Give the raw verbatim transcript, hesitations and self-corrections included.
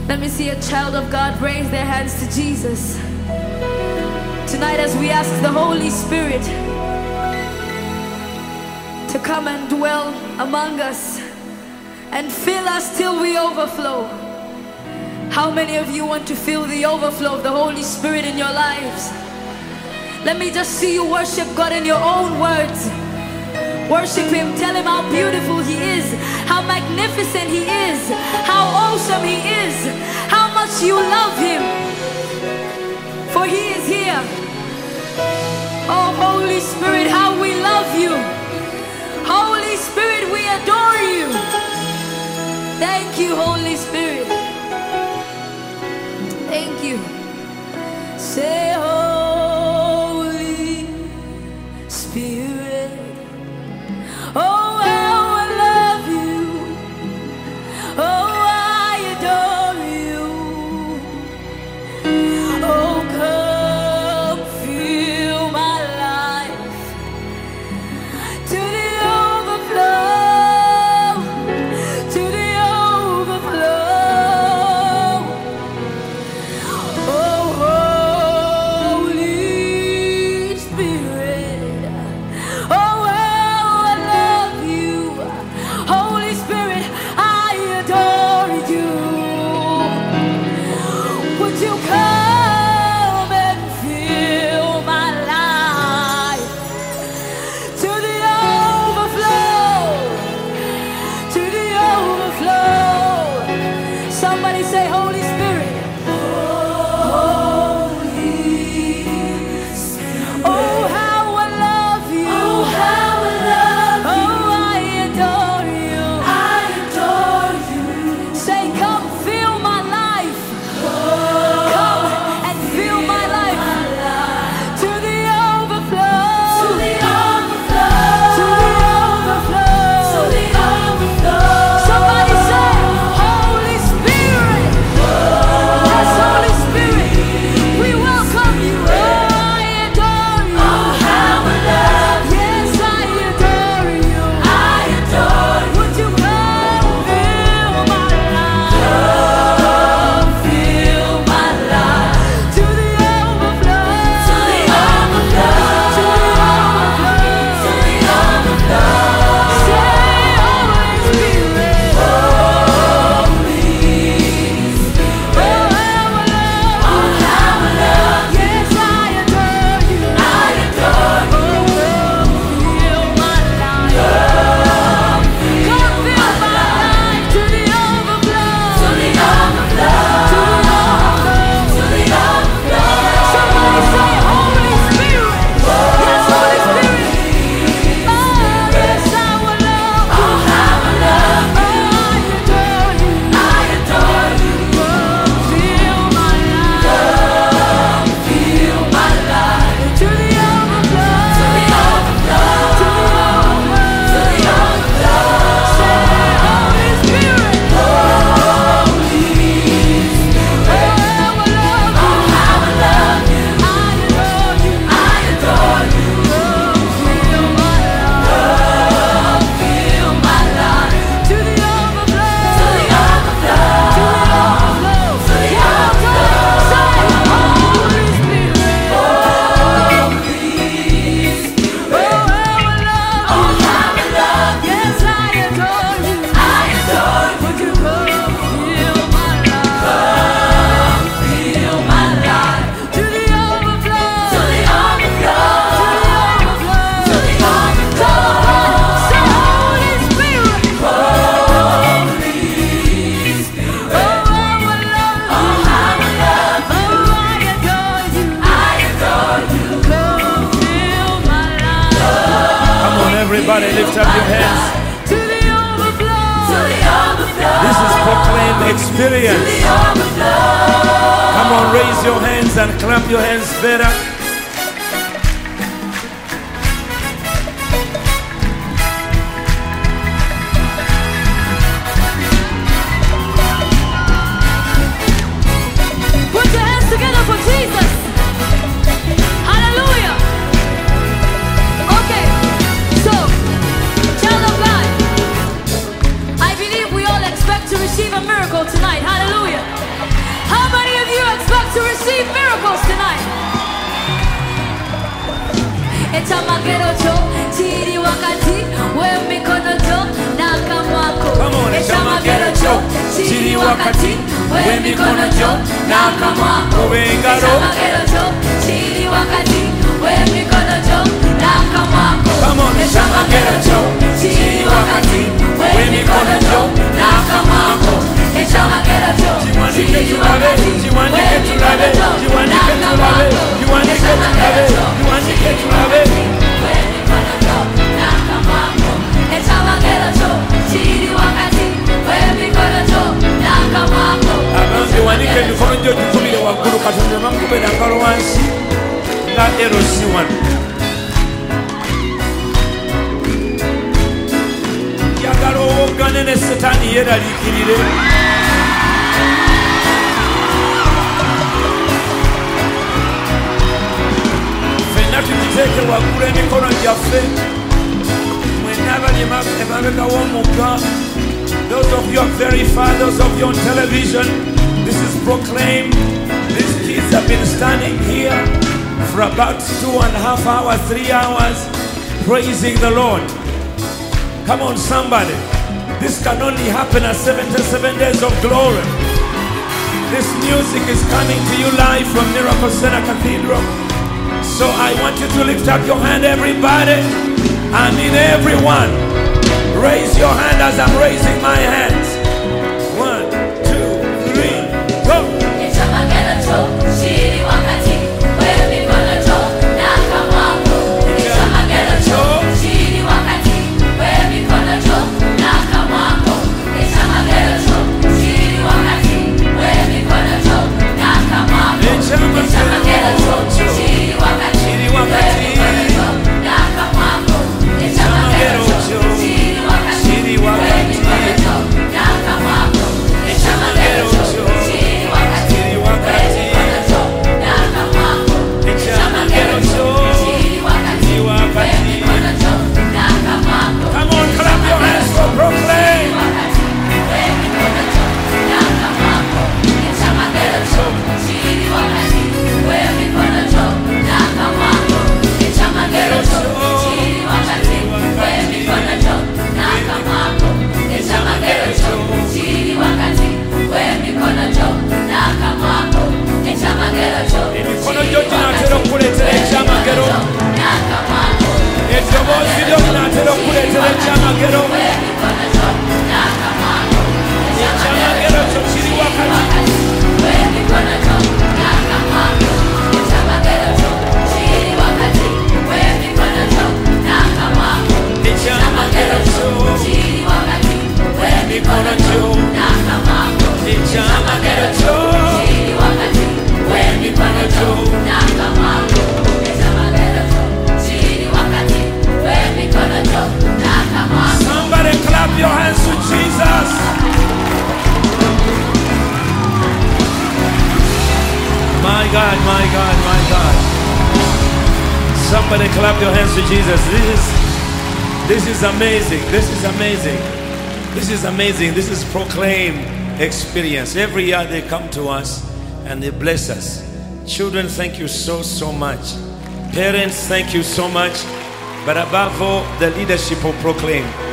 Let me see a child of God raise their hands to Jesus. Tonight as we ask the Holy Spirit to come and dwell among us and fill us till we overflow. How many of you want to feel the overflow of the Holy Spirit in your lives? Let me just see you worship God in your own words. Worship Him, tell Him how beautiful He is, how magnificent He is, how awesome He is, how much you love Him, for He is here. Oh Holy Spirit, how we love you. Holy Spirit, we adore you. Thank you, Holy Spirit. Thank you. Say, Holy Spirit, oh, how I love you. Oh, I adore you. Oh, come fill my life to the overflow, to the overflow. Oh, Holy Spirit, oh, how I love you. Holy Spirit, I adore you. Would you come and fill my life to the overflow, to the overflow? Somebody say, Holy Spirit. Holy Spirit. Oh, how I love you. Oh, how I love you. Oh, I adore you. I adore you. Say, come fill my life. Come and fill my life to the overflow. To the overflow. To the overflow. To the overflow. Somebody say, Holy Spirit. Yes, Holy Spirit. We welcome you. Oh, I adore you. Oh, how I love you. Yes, I adore you. I adore you. Would you come fill my life? Come fill my life to the overflow. To the overflow. To the overflow. To the overflow. Say, Holy Spirit. Holy Spirit. Oh, how I love you. Oh, how I love you. Yes, I adore you. I adore you. Oh, fill my life. Come fill my life to the overflow. To the overflow. To the overflow. To the overflow. Somebody say, Holy Spirit. Yes, Holy Spirit. Oh, yes, I will love you. Oh, how I love you. Oh, I adore you. I adore you. Come fill my life. Come fill my life to the overflow. To the overflow. To the overflow. To the overflow. Say, Holy Spirit. Holy Spirit. Oh, how I love you. Oh, how I love you. I adore you. I adore you. Come fill my life. Come fill my life to the overflow. To the overflow. To the overflow. To the overflow. Say, Holy Spirit. Holy Spirit. Oh, how I love you. Oh, how I love you. Yes, I adore you. I adore you. Would you come fill my life? Come fill my life to the overflow. To the overflow. To the overflow. To the overflow. Say, Holy Spirit. Holy Spirit. Oh, how I love you. Oh, how I love you. Oh, I adore you. I adore you. Come fill my life. Come on, everybody, lift up your hands. To the overflow. To the overflow. This is Proclaim Experience. Come on, raise your hands and clap your hands better. Put your hands together for Jesus. Hallelujah. Okay, so, child of God, I believe we all expect to receive a miracle tonight. Hallelujah. miracles tonight. Ekyamagero kyo kiri wakati w'emikono gyo n'akamwako. Ekyamagero kyo kiri wakati w'emikono gyo n'akamwako. Ekyamagero kyo kiri wakati w'emikono gyo n'akamwako. Ekyamagero kyo kiri wakati w'emikono gyo n'akamwako. Ekyamagero kyo kiri wakati w'emikono gyo Wanike mikono gyo gikumire waggulu Katonda bamukubira ngalo wansi nga L C one. Njagala owoggane ne Setaani yeeraliikirire. Ffenna tugiteeke waggulu emikono gyaffe. Mwenna abali emabega w'omugga. Those of you are very far, those of you on television, this is proclaimed. These kids have been standing here for about two and a half hours, three hours, praising the Lord. Come on, somebody. This can only happen at seventy-seven days of glory. This music is coming to you live from Miracle Center Cathedral. So I want you to lift up your hand, everybody. I mean everyone. Raise your hand as I'm raising my hands. One, two, three, go. Ekyamagero kyo kiri wakati w'emikono gyo n'akamwako. Ekyamagero kyo kiri wakati w'emikono gyo n'akamwako. Ekyamagero kyo kiri wakati w'emikono gyo n'akamwako. Ekyamagero kyo kiri wakati w'emikono gyo n'akamwako. Ekyamagero kyo kiri wakati w'emikono gyo n'akamwako. Ekyamagero kyo kiri wakati w'emikono gyo n'akamwako. Ekyamagero kyo kiri wakati w'emikono gyo n'akamwako. Come on, clap your hands for proclaim. W'emikono gyo n'akamwako. Ekyamagero kyo kiri wakati w'emikono gyo n'akamwako. Ekyamagero kyo kiri wakati w'emikono gyo n'akamwako. Ekyamagero kyo kiri wakati w'emikono gyo n'akamwako. Ekyamagero kyo Emikono gyo ginaatera okukuleetera ekyamagero. n'akamwako. Eddoboozi lyo linaatera okukuleetera ekyamagero. W'emikono gyo n'akamwako. Ekyamagero kyo kiri wakati. W'emikono gyo n'akamwako. Ekyamagero kyo kiri wakati w'emikono gyo n'akamwako. Ekyamagero kyo kiri wakati w'emikono gyo n'akamwako. Ekyamagero kyo kiri wakati w'emikono gyo n'akamwako. Ekyamagero kyo kiri wakati w'emikono gyo n'akamwako. Somebody clap your hands to Jesus. My God, my God, my God. Somebody clap your hands to Jesus. This is this is amazing. This is amazing. This is amazing. This is proclaimed experience. Every year they come to us and they bless us. Children, thank you so, so much. Parents, thank you so much. But above all, the leadership of Proclaim.